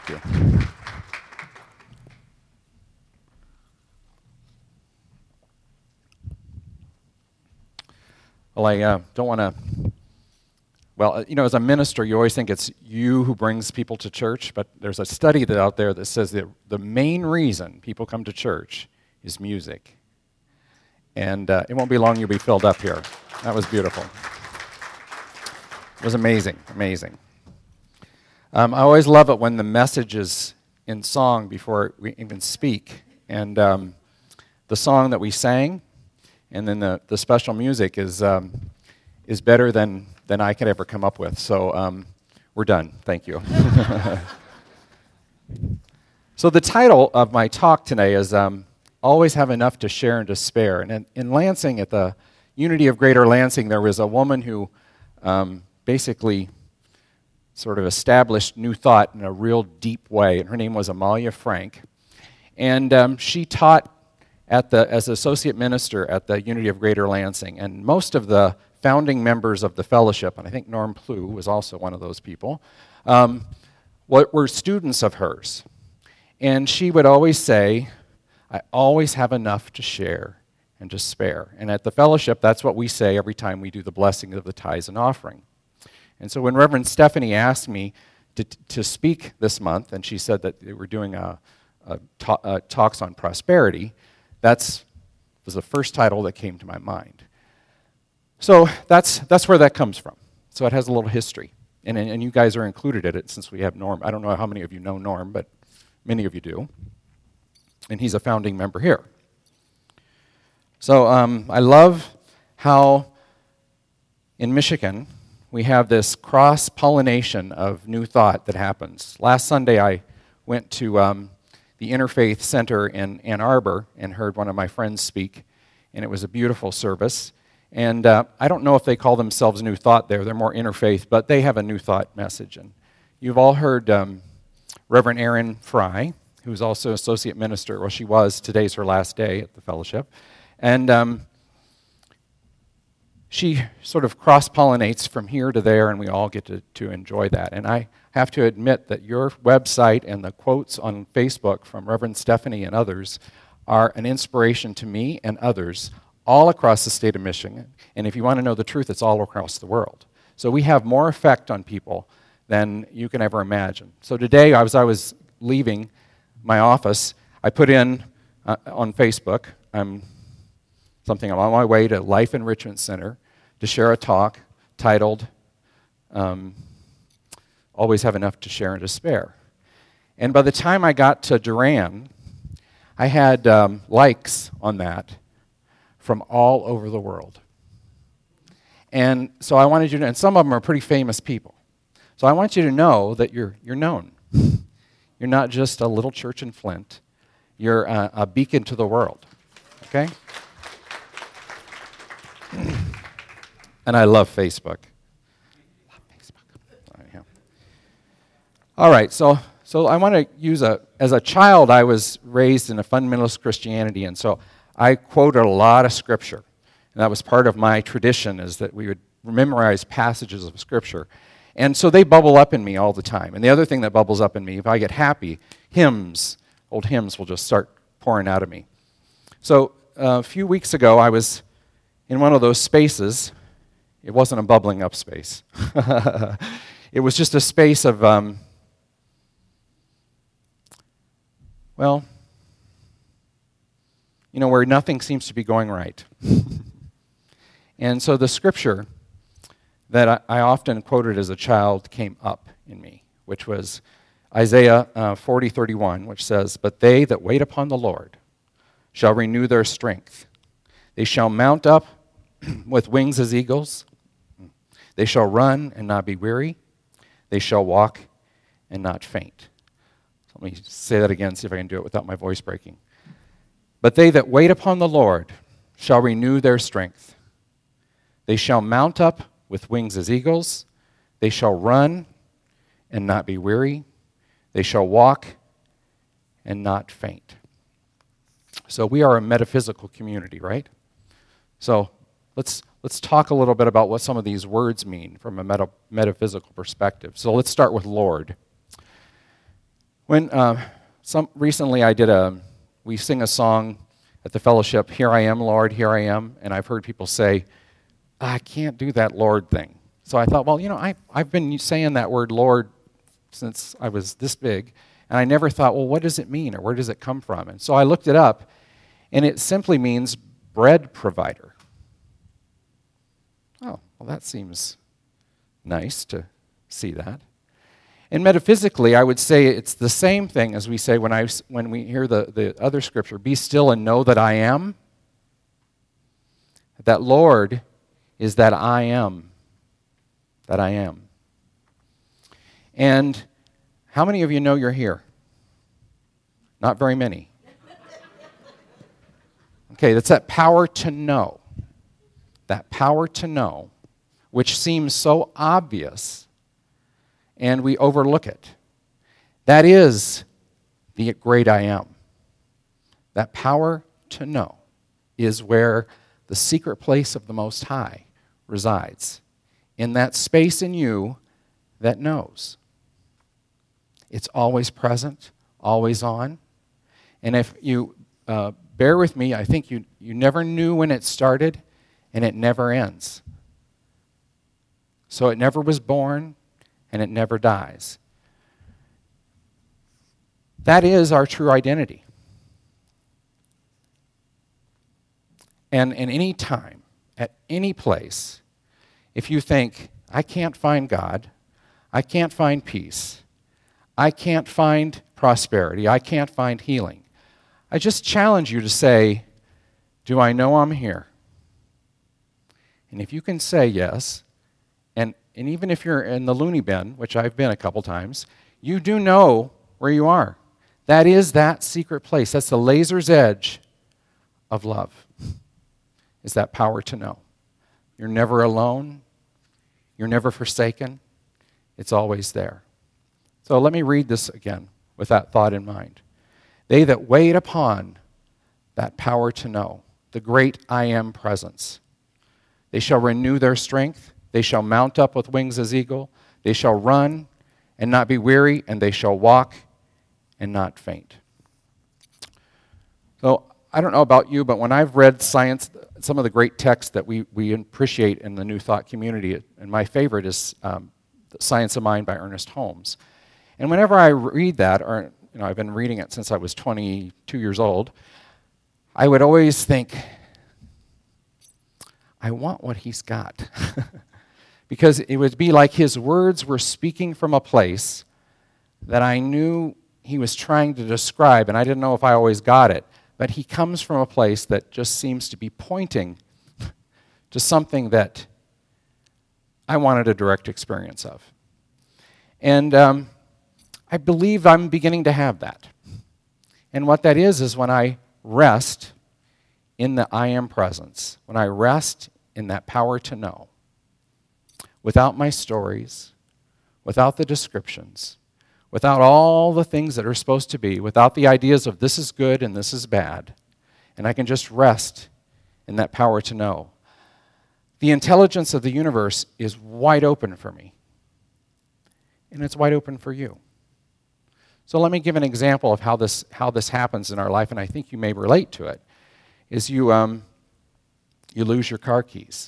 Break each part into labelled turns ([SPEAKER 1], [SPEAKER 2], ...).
[SPEAKER 1] Thank you. Well, I don't want to, as a minister, you always think it's you who brings people to church, but there's a study out there that says that the main reason people come to church is music. And it won't be long you'll be filled up here. That was beautiful. It was amazing, amazing. I always love it when the message is in song before we even speak. And the song that we sang, and then the special music is better than I could ever come up with. So we're done. Thank you. So the title of my talk today is Always Have Enough to Share and to Spare. And in Lansing, at the Unity of Greater Lansing, there was a woman who basically sort of established New Thought in a real deep way. And her name was Amalia Frank. And she taught as associate minister at the Unity of Greater Lansing. And most of the founding members of the fellowship, and I think Norm Plew was also one of those people, were students of hers. And she would always say, I always have enough to share and to spare. And at the fellowship, that's what we say every time we do the blessing of the tithes and offering. And so when Reverend Stephanie asked me to speak this month, and she said that they were doing talks on prosperity, that was the first title that came to my mind. So that's where that comes from. So it has a little history. And you guys are included in it since we have Norm. I don't know how many of you know Norm, but many of you do. And he's a founding member here. So I love how in Michigan we have this cross-pollination of new thought that happens. Last Sunday I went to the Interfaith Center in Ann Arbor and heard one of my friends speak, and it was a beautiful service. And I don't know if they call themselves New Thought there. They're more interfaith, but they have a New Thought message. And you've all heard Reverend Erin Fry, who's also associate minister. Well, she was. Today's her last day at the fellowship. And she sort of cross-pollinates from here to there, and we all get to enjoy that. And I have to admit that your website and the quotes on Facebook from Reverend Stephanie and others are an inspiration to me and others all across the state of Michigan. And if you want to know the truth, it's all across the world. So we have more effect on people than you can ever imagine. So today, as I was leaving my office, I put in on Facebook, I'm on my way to Life Enrichment Center to share a talk titled Always Have Enough to Share and to Spare. And by the time I got to Duran, I had likes on that from all over the world. And so I wanted you to, and some of them are pretty famous people. So I want you to know that you're known. You're not just a little church in Flint. You're a beacon to the world. Okay? And I love Facebook. All right, so I want to use as a child, I was raised in a fundamentalist Christianity, and so I quoted a lot of Scripture. And that was part of my tradition, is that we would memorize passages of Scripture. And so they bubble up in me all the time. And the other thing that bubbles up in me, if I get happy, old hymns will just start pouring out of me. So a few weeks ago, I was in one of those spaces. It wasn't a bubbling up space. It was just a space of, where nothing seems to be going right. And so the scripture that I often quoted as a child came up in me, which was Isaiah 40:31, which says, "But they that wait upon the Lord shall renew their strength. They shall mount up with wings as eagles. They shall run and not be weary. They shall walk and not faint." So let me say that again, see if I can do it without my voice breaking. "But they that wait upon the Lord shall renew their strength. They shall mount up with wings as eagles. They shall run and not be weary. They shall walk and not faint." So we are a metaphysical community, right? So let's talk a little bit about what some of these words mean from a metaphysical perspective. So let's start with Lord. When recently we sing a song at the fellowship, "Here I am, Lord, here I am," and I've heard people say, "I can't do that Lord thing." So I thought, well, I've been saying that word Lord since I was this big, and I never thought, well, what does it mean, or where does it come from? And so I looked it up, and it simply means bread provider. Oh, well, that seems nice to see that. And metaphysically, I would say it's the same thing as we say when we hear the other scripture, "Be still and know that I am." That Lord is that I am. That I am. And how many of you know you're here? Not very many. Okay, that's that power to know. That power to know, which seems so obvious, and we overlook it. That is the great I am. That power to know is where the secret place of the Most High resides. In that space in you that knows. It's always present, always on. And if you bear with me, I think you never knew when it started, and it never ends. So it never was born, and it never dies. That is our true identity. And in any time, at any place, if you think, I can't find God, I can't find peace, I can't find prosperity, I can't find healing, I just challenge you to say, do I know I'm here? And if you can say yes, and even if you're in the loony bin, which I've been a couple times, you do know where you are. That is that secret place. That's the laser's edge of love, is that power to know. You're never alone. You're never forsaken. It's always there. So let me read this again with that thought in mind. They that wait upon that power to know, the great I am presence, they shall renew their strength. They shall mount up with wings as eagle. They shall run and not be weary, and they shall walk and not faint. So I don't know about you, but when I've read science, some of the great texts that we appreciate in the New Thought community, and my favorite is Science of Mind by Ernest Holmes. And whenever I read that, or I've been reading it since I was 22 years old, I would always think, I want what he's got. Because it would be like his words were speaking from a place that I knew he was trying to describe, and I didn't know if I always got it. But he comes from a place that just seems to be pointing to something that I wanted a direct experience of. And I believe I'm beginning to have that. And what that is when I rest in the I am presence, when I rest in that power to know, without my stories, without the descriptions, without all the things that are supposed to be, without the ideas of this is good and this is bad, and I can just rest in that power to know. The intelligence of the universe is wide open for me, and it's wide open for you. So let me give an example of how this happens in our life, and I think you may relate to it, is you lose your car keys,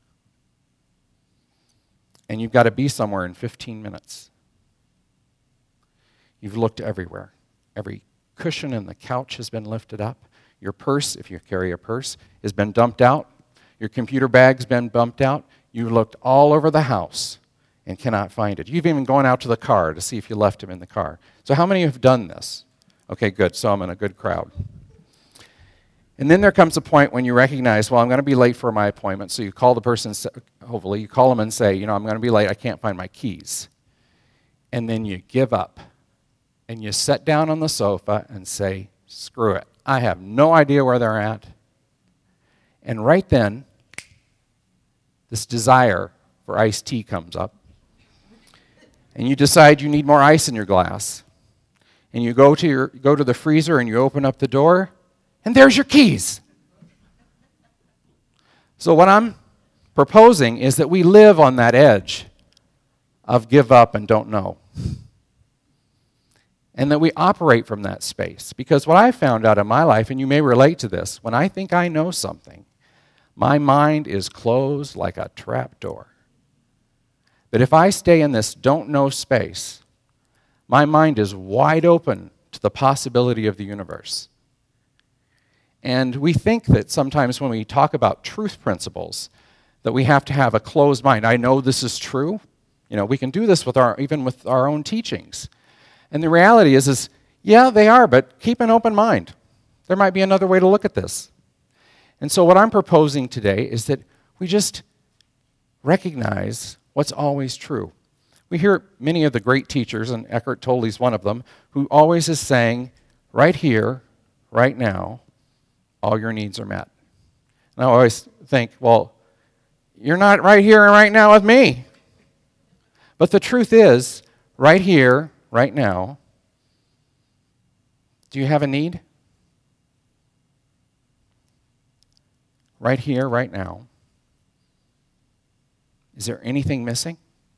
[SPEAKER 1] and you've got to be somewhere in 15 minutes. You've looked everywhere. Every cushion in the couch has been lifted up. Your purse, if you carry a purse, has been dumped out. Your computer bag's been bumped out. You've looked all over the house and cannot find it. You've even gone out to the car to see if you left him in the car. So how many have done this? Okay, good. So I'm in a good crowd. And then there comes a point when you recognize, well, I'm going to be late for my appointment. So you call the person, hopefully, you call them and say, I'm going to be late. I can't find my keys. And then you give up. And you sit down on the sofa and say, screw it. I have no idea where they're at. And right then, this desire for iced tea comes up. And you decide you need more ice in your glass. And you go to the freezer and you open up the door, and there's your keys. So what I'm proposing is that we live on that edge of give up and don't know. and that we operate from that space. Because what I found out in my life, and you may relate to this, when I think I know something, my mind is closed like a trap door. But if I stay in this don't know space, my mind is wide open to the possibility of the universe. And we think that sometimes when we talk about truth principles, that we have to have a closed mind. I know this is true. We can do this even with our own teachings. And the reality is, yeah, they are, but keep an open mind. There might be another way to look at this. And so what I'm proposing today is that we just recognize what's always true. We hear many of the great teachers, and Eckhart Tolle's one of them, who always is saying, right here, right now, all your needs are met. And I always think, well, you're not right here and right now with me. But the truth is, right here, right now, do you have a need? Right here, right now. Is there anything missing?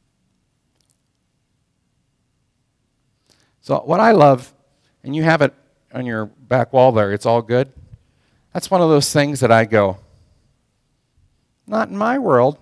[SPEAKER 1] So what I love, and you have it on your back wall there, it's all good. That's one of those things that I go, not in my world.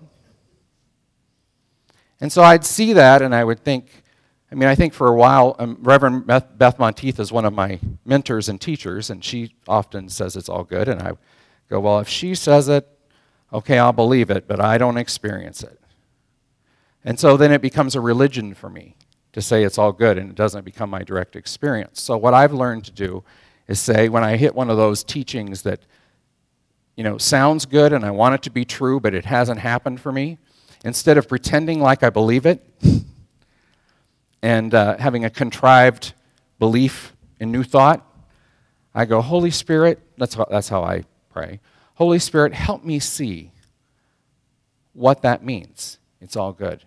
[SPEAKER 1] And so I'd see that and I would think, I think for a while, Reverend Beth Monteith is one of my mentors and teachers, and she often says it's all good. And I go, well, if she says it, okay, I'll believe it, but I don't experience it. And so then it becomes a religion for me to say it's all good, and it doesn't become my direct experience. So what I've learned to do is say, when I hit one of those teachings that, sounds good and I want it to be true, but it hasn't happened for me, instead of pretending like I believe it and having a contrived belief in new thought, I go, Holy Spirit, that's how I pray. Holy Spirit, help me see what that means. It's all good.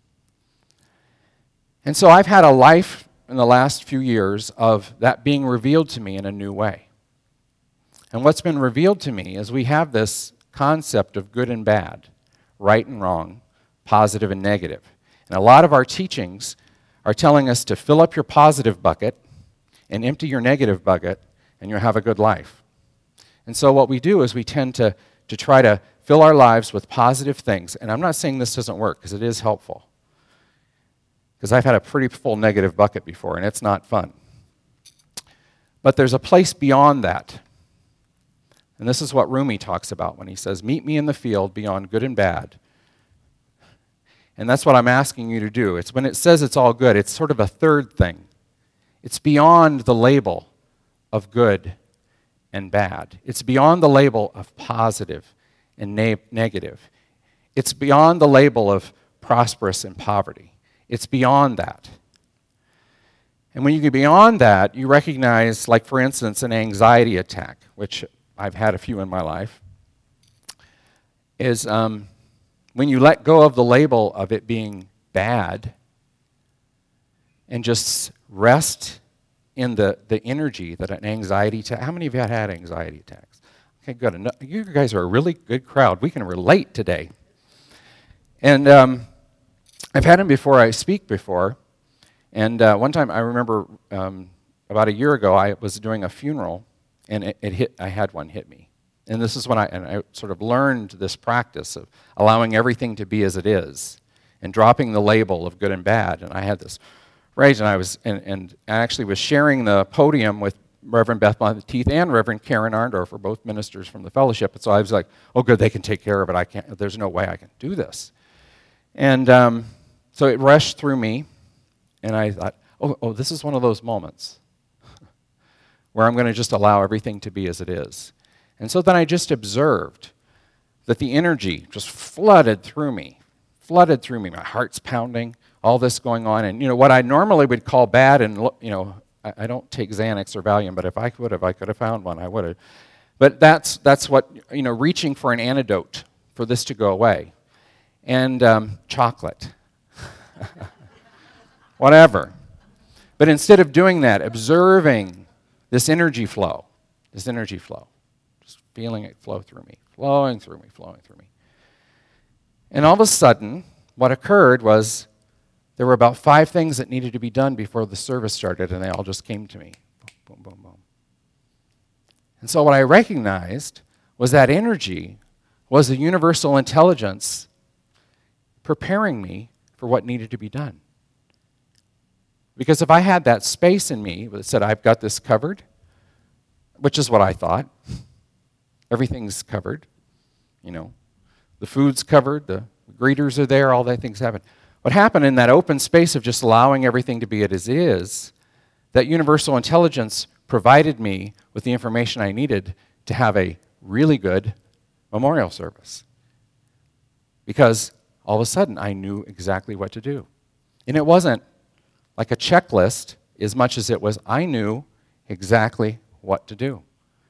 [SPEAKER 1] And so I've had a life in the last few years of that being revealed to me in a new way. And what's been revealed to me is we have this concept of good and bad, right and wrong, positive and negative. And a lot of our teachings are telling us to fill up your positive bucket and empty your negative bucket, and you'll have a good life. And so what we do is we tend to try to fill our lives with positive things. And I'm not saying this doesn't work, because it is helpful. Because I've had a pretty full negative bucket before, and it's not fun. But there's a place beyond that. And this is what Rumi talks about when he says, meet me in the field beyond good and bad. And that's what I'm asking you to do. It's when it says it's all good, it's sort of a third thing. It's beyond the label of good and bad. It's beyond the label of positive and negative. It's beyond the label of prosperous and poverty. It's beyond that. And when you get beyond that, you recognize, like for instance, an anxiety attack, which I've had a few in my life, is when you let go of the label of it being bad and just rest in the energy that an anxiety attack. How many of you have had anxiety attacks? Okay, good. You guys are a really good crowd. We can relate today. And I've had them before I speak before. And one time I remember about a year ago, I was doing a funeral, and I had one hit me. And this is when I sort of learned this practice of allowing everything to be as it is and dropping the label of good and bad. And I had this rage, and I actually was sharing the podium with Reverend Beth Monteith and Reverend Karen Arndorfer, both ministers from the fellowship. And so I was like, oh, good, they can take care of it. I can't. There's no way I can do this. And so it rushed through me, and I thought, oh, this is one of those moments where I'm going to just allow everything to be as it is. And so then I just observed that the energy just flooded through me. My heart's pounding, all this going on. And, what I normally would call bad, and, I don't take Xanax or Valium, but if I could have found one, I would have. But that's what, reaching for an antidote for this to go away. And chocolate. Whatever. But instead of doing that, observing this energy flow, just feeling it flow through me, flowing through me. And all of a sudden, what occurred was there were about 5 things that needed to be done before the service started, and they all just came to me. Boom, boom, boom. And so what I recognized was that energy was the universal intelligence preparing me for what needed to be done. Because if I had that space in me that said, I've got this covered, which is what I thought, everything's covered, the food's covered, the greeters are there, all that things happen. What happened in that open space of just allowing everything to be as it is, that universal intelligence provided me with the information I needed to have a really good memorial service. Because all of a sudden I knew exactly what to do. And it wasn't like a checklist as much as it was I knew exactly what to do.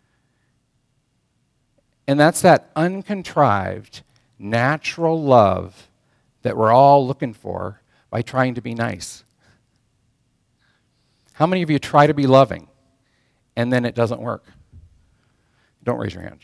[SPEAKER 1] And that's that uncontrived, natural love that we're all looking for by trying to be nice. How many of you try to be loving and then it doesn't work? Don't raise your hand.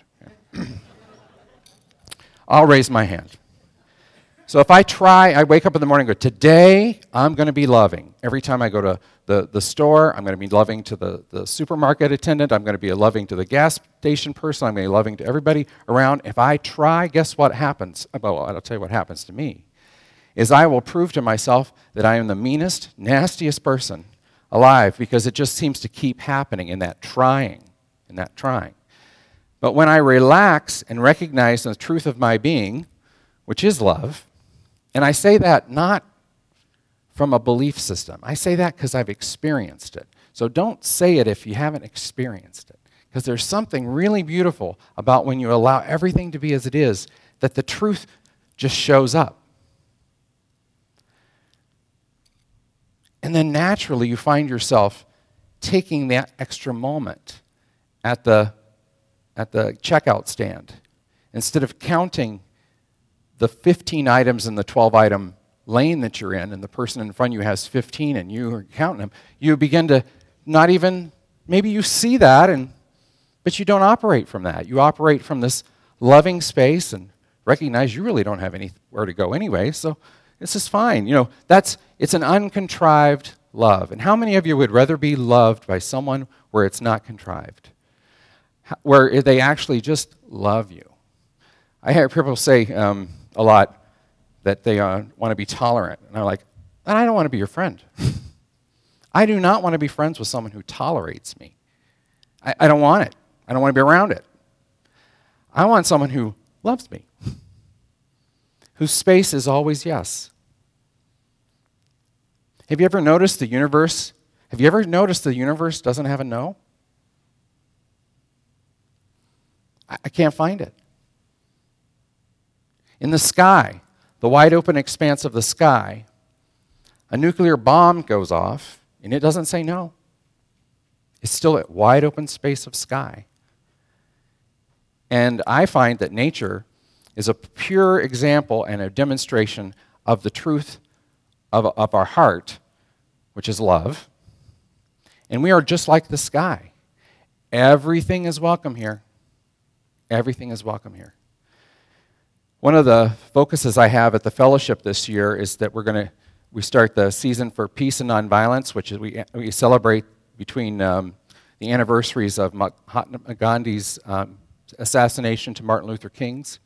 [SPEAKER 1] I'll raise my hand. So if I wake up in the morning and go, today I'm going to be loving. Every time I go to the store, I'm going to be loving to the supermarket attendant. I'm going to be loving to the gas station person. I'm going to be loving to everybody around. If I try, guess what happens? Well, I'll tell you what happens to me. Is I will prove to myself that I am the meanest, nastiest person alive because it just seems to keep happening in that trying. But when I relax and recognize the truth of my being, which is love, and I say that not from a belief system. I say that because I've experienced it. So don't say it if you haven't experienced it. Because there's something really beautiful about when you allow everything to be as it is, that the truth just shows up. And then naturally you find yourself taking that extra moment at the checkout stand. Instead of counting the 15 items in the 12-item lane that you're in, and the person in front of you has 15 and you are counting them, you begin to not even, maybe you see that, but you don't operate from that. You operate from this loving space and recognize you really don't have anywhere to go anyway, so this is fine. It's an uncontrived love. And how many of you would rather be loved by someone where it's not contrived? Where they actually just love you? I hear people say a lot that they want to be tolerant. And I'm like, I don't want to be your friend. I do not want to be friends with someone who tolerates me. I don't want it. I don't want to be around it. I want someone who loves me, whose space is always yes. Have you ever noticed the universe doesn't have a no? I can't find it. In the sky, the wide open expanse of the sky, a nuclear bomb goes off, and it doesn't say no. It's still a wide open space of sky. And I find that nature is a pure example and a demonstration of the truth of our heart, which is love. And we are just like the sky. Everything is welcome here. Everything is welcome here. One of the focuses I have at the fellowship this year is that we start the season for peace and nonviolence, which is we celebrate between the anniversaries of Mahatma Gandhi's assassination to Martin Luther King's.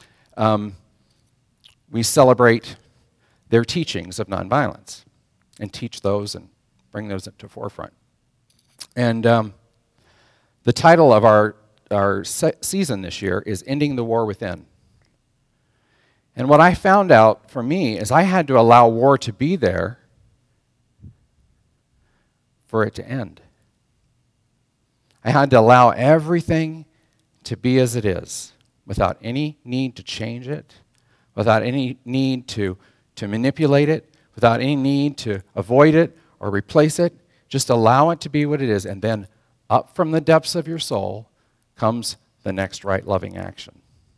[SPEAKER 1] We celebrate their teachings of nonviolence and teach those and bring those to forefront. And the title of our season this year is Ending the War Within. And what I found out for me is I had to allow war to be there for it to end. I had to allow everything to be as it is without any need to change it, without any need to manipulate it, without any need to avoid it or replace it. Just allow it to be what it is, and then up from the depths of your soul comes the next right loving action.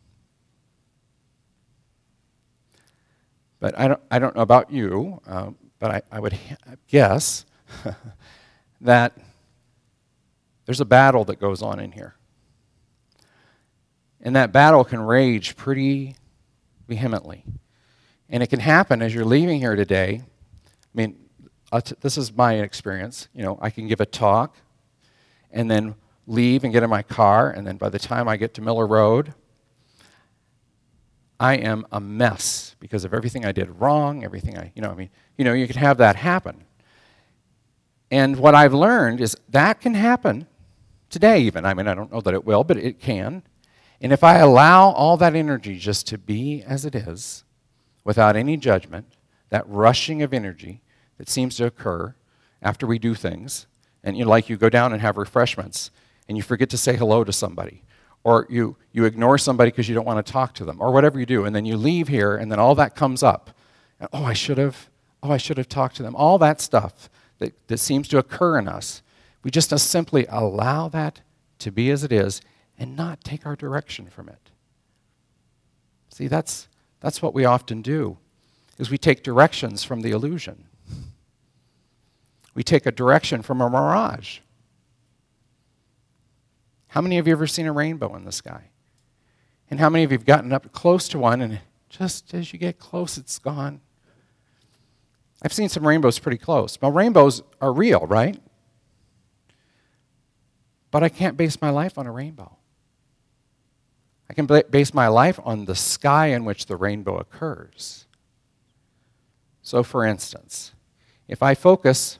[SPEAKER 1] But I don't know about you, but I would guess that there's a battle that goes on in here. And that battle can rage pretty vehemently. And it can happen as you're leaving here today, mean, this is my experience. You know, I can give a talk and then leave and get in my car, and then by the time I get to Miller Road, I am a mess because of everything I did wrong, you could have that happen. And what I've learned is that can happen today even. I mean, I don't know that it will, but it can. And if I allow all that energy just to be as it is, without any judgment, that rushing of energy that seems to occur after we do things, and you go down and have refreshments, and you forget to say hello to somebody, or you ignore somebody because you don't want to talk to them, or whatever you do, and then you leave here, and then all that comes up. And, I should have talked to them. All that stuff that seems to occur in us, we just simply allow that to be as it is and not take our direction from it. See, that's what we often do, is we take directions from the illusion. We take a direction from a mirage. How many of you have ever seen a rainbow in the sky? And how many of you have gotten up close to one, and just as you get close, it's gone? I've seen some rainbows pretty close. Well, rainbows are real, right? But I can't base my life on a rainbow. I can base my life on the sky in which the rainbow occurs. So, for instance, if I focus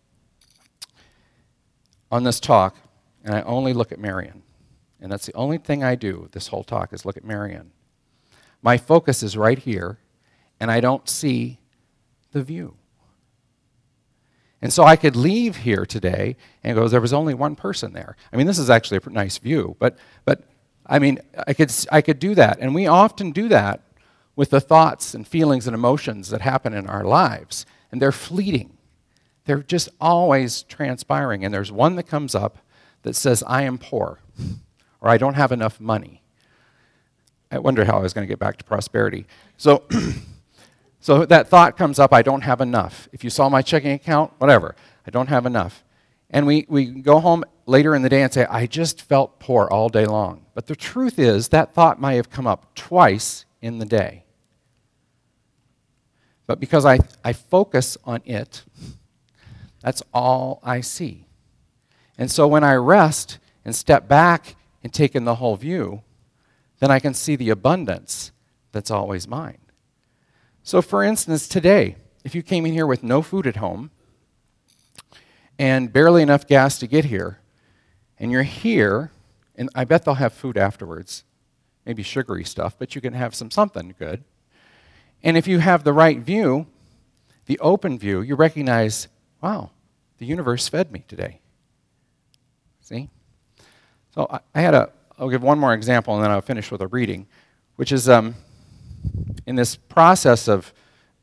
[SPEAKER 1] on this talk, and I only look at Marion, and that's the only thing I do this whole talk is look at Marion. My focus is right here, and I don't see the view. And so I could leave here today and go, there was only one person there. I mean, this is actually a nice view, but I mean, I could do that. And we often do that with the thoughts and feelings and emotions that happen in our lives, and they're fleeting. They're just always transpiring, and there's one that comes up that says, I am poor, or I don't have enough money. I wonder how I was going to get back to prosperity. So that thought comes up, I don't have enough. If you saw my checking account, whatever, I don't have enough. And we go home later in the day and say, I just felt poor all day long. But the truth is, that thought might have come up twice in the day. But because I focus on it, that's all I see. And so when I rest and step back and take in the whole view, then I can see the abundance that's always mine. So for instance, today, if you came in here with no food at home and barely enough gas to get here, and you're here, and I bet they'll have food afterwards, maybe sugary stuff, but you can have something good. And if you have the right view, the open view, you recognize, wow, the universe fed me today. See? So I'll give one more example, and then I'll finish with a reading, which is in this process of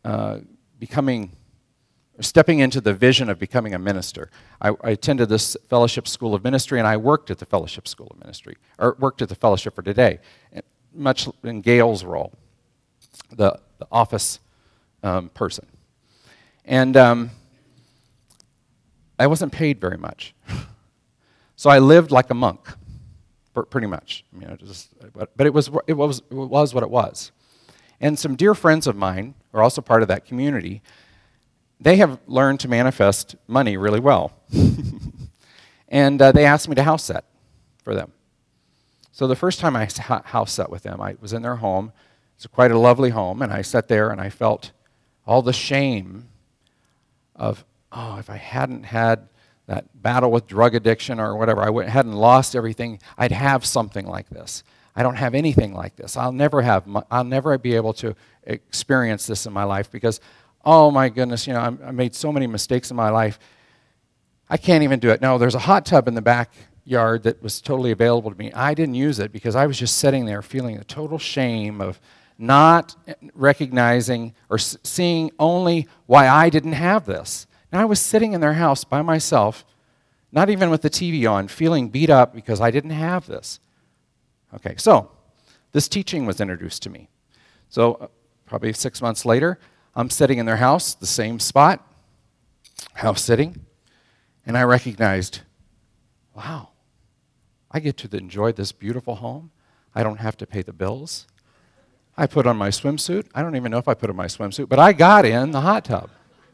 [SPEAKER 1] stepping into the vision of becoming a minister. I attended this Fellowship School of Ministry, and I worked at the Fellowship School of Ministry, or worked at the Fellowship for Today, much in Gail's role, the office person. And I wasn't paid very much. So I lived like a monk, pretty much. But it was what it was. And some dear friends of mine are also part of that community. They have learned to manifest money really well. And they asked me to house set for them. So the first time I house set with them, I was in their home. It's quite a lovely home, and I sat there and I felt all the shame of, if I hadn't had that battle with drug addiction or whatever, hadn't lost everything, I'd have something like this. I don't have anything like this. I'll never be able to experience this in my life because, oh my goodness, I made so many mistakes in my life. I can't even do it. No, there's a hot tub in the backyard that was totally available to me. I didn't use it because I was just sitting there feeling the total shame of not recognizing or seeing only why I didn't have this. Now I was sitting in their house by myself, not even with the TV on, feeling beat up because I didn't have this. Okay, so this teaching was introduced to me. So probably 6 months later, I'm sitting in their house, the same spot, house sitting, and I recognized, wow, I get to enjoy this beautiful home. I don't have to pay the bills. I put on my swimsuit. I don't even know if I put on my swimsuit, but I got in the hot tub.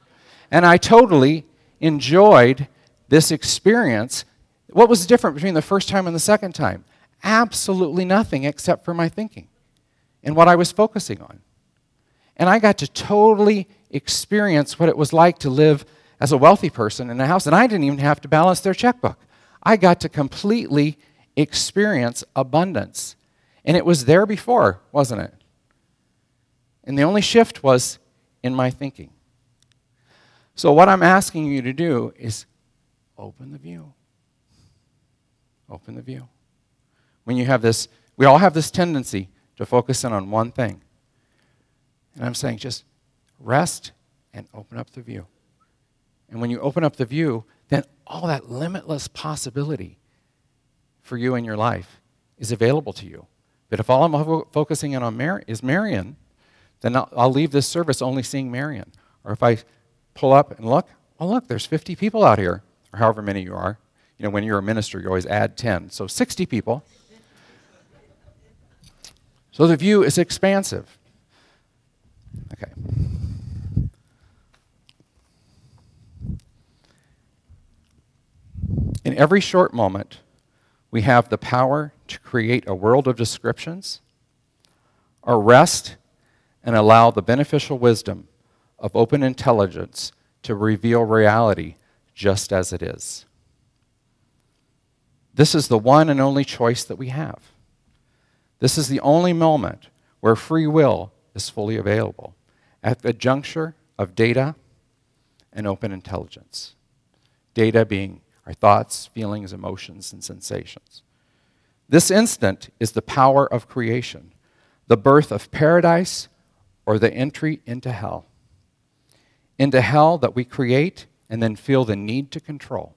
[SPEAKER 1] And I totally enjoyed this experience. What was different between the first time and the second time? Absolutely nothing except for my thinking and what I was focusing on. And I got to totally experience what it was like to live as a wealthy person in a house. And I didn't even have to balance their checkbook. I got to completely experience abundance. And it was there before, wasn't it? And the only shift was in my thinking. So what I'm asking you to do is open the view. Open the view. When you have this, we all have this tendency to focus in on one thing. And I'm saying just rest and open up the view. And when you open up the view, then all that limitless possibility for you in your life is available to you. But if all I'm focusing in on is Marion, then I'll leave this service only seeing Marion. Or if I pull up and look, oh look, there's 50 people out here, or however many you are. You know, when you're a minister, you always add 10. So 60 people. So the view is expansive. Okay. In every short moment, we have the power to create a world of descriptions, or rest and allow the beneficial wisdom of open intelligence to reveal reality just as it is. This is the one and only choice that we have. This is the only moment where free will is fully available, at the juncture of data and open intelligence. Data being our thoughts, feelings, emotions, and sensations. This instant is the power of creation, the birth of paradise or the entry into hell. Into hell that we create and then feel the need to control.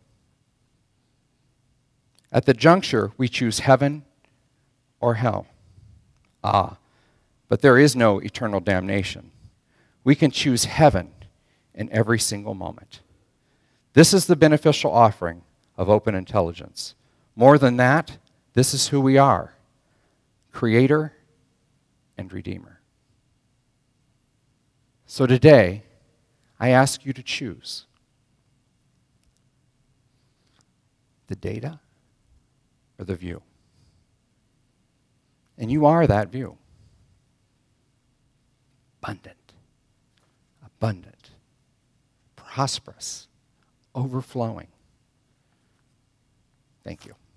[SPEAKER 1] At the juncture, we choose heaven or hell. But there is no eternal damnation. We can choose heaven in every single moment. This is the beneficial offering of open intelligence. More than that, this is who we are, Creator and Redeemer. So today, I ask you to choose the data or the view. And you are that view. Abundant, prosperous, overflowing. Thank you.